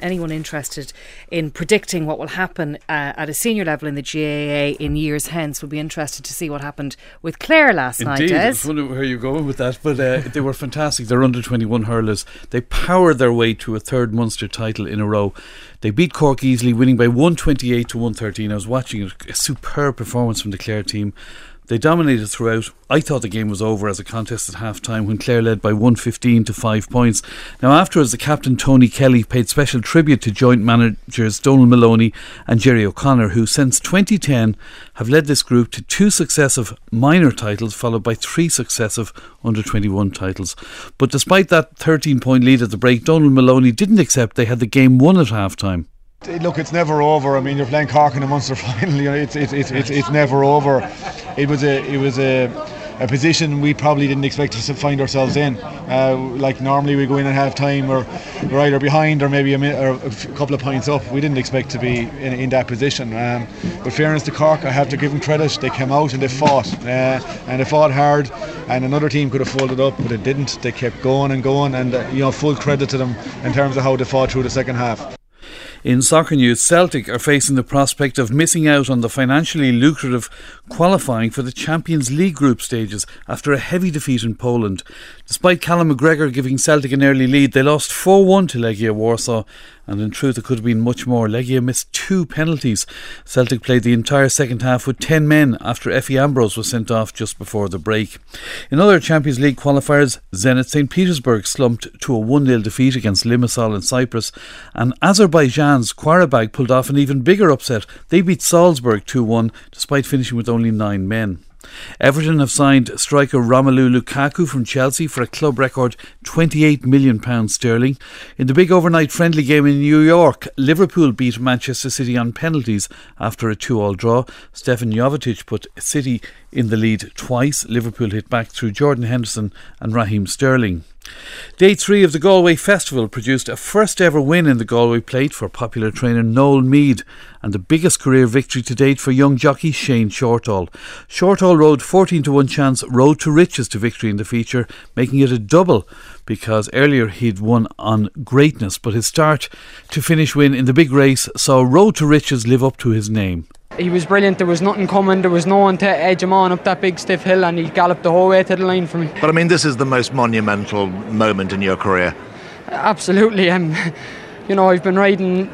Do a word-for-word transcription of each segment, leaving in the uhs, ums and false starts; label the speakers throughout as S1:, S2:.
S1: anyone interested in predicting what will happen uh, at a senior level in the G A A in years hence will be interested to see what happened with Clare last
S2: Indeed,
S1: night.
S2: Indeed, I
S1: Des.
S2: was wondering where you're going with that, but uh, they were fantastic. They're under twenty-one hurlers. They powered their way to a third Munster title in a row. They beat Cork easily, winning by one twenty-eight to one thirteen. I was watching a, a superb performance from the Clare team. They dominated throughout. I thought the game was over as a contest at half time when Clare led by one fifteen to five points. Now afterwards, the captain Tony Kelly paid special tribute to joint managers Donald Maloney and Jerry O'Connor, who since twenty ten have led this group to two successive minor titles followed by three successive under twenty-one titles. But despite that thirteen point lead at the break, Donald Maloney didn't accept they had the game won at half time.
S3: Look, it's never over. I mean, you're playing Cork in the Munster final. You know, it's it's it's it's, it's never over. It was a it was a, a position we probably didn't expect to find ourselves in. Uh, like normally we go in at half time, or we're either behind or maybe a, minute, or a couple of points up. We didn't expect to be in, in that position. Um, but fairness to Cork, I have to give them credit. They came out and they fought, uh, and they fought hard. And another team could have folded up, but it didn't. They kept going and going, and uh, you know, full credit to them in terms of how they fought through the second half.
S2: In soccer news, Celtic are facing the prospect of missing out on the financially lucrative qualifying for the Champions League group stages after a heavy defeat in Poland. Despite Callum McGregor giving Celtic an early lead, they lost four one to Legia Warsaw, and in truth it could have been much more. Legia missed two penalties. Celtic played the entire second half with ten men after Effie Ambrose was sent off just before the break. In other Champions League qualifiers, Zenit Saint Petersburg slumped to a one nil defeat against Limassol in Cyprus, and Azerbaijan's Qarabag pulled off an even bigger upset. They beat Salzburg two one despite finishing with only nine men. Everton have signed striker Romelu Lukaku from Chelsea for a club record twenty-eight million pounds sterling. In the big overnight friendly game in New York, Liverpool beat Manchester City on penalties after a two all draw. Stefan Jovetic put City in the lead twice. Liverpool hit back through Jordan Henderson and Raheem Sterling. Day three of the Galway Festival produced a first ever win in the Galway Plate for popular trainer Noel Meade, and the biggest career victory to date for young jockey Shane Shortall. Shortall rode fourteen to one chance Road to Riches to victory in the feature, making it a double because earlier he'd won on Greatness, but his start to finish win in the big race saw Road to Riches live up to his name.
S4: He was brilliant. There was nothing coming. There was no one to edge him on up that big stiff hill, and he galloped the whole way to the line for me.
S5: But I mean, this is the most monumental moment in your career.
S4: Absolutely. Um, you know, I've been riding.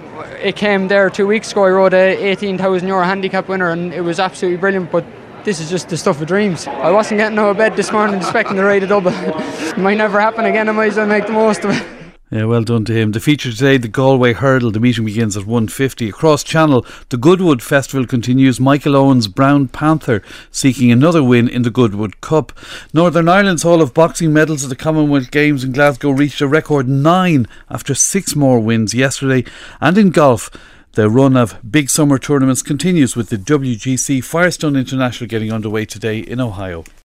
S4: It came there two weeks ago. I rode a eighteen thousand euro handicap winner, and it was absolutely brilliant. But this is just the stuff of dreams. I wasn't getting out of bed this morning expecting to ride a double. It might never happen again. I might as well make the most of it.
S2: Yeah, well done to him. The feature today, the Galway Hurdle. The meeting begins at one fifty. Across Channel, the Goodwood Festival continues. Michael Owen's Brown Panther seeking another win in the Goodwood Cup. Northern Ireland's haul of boxing medals at the Commonwealth Games in Glasgow reached a record nine after six more wins yesterday. And in golf, the run of big summer tournaments continues with the W G C Firestone International getting underway today in Ohio.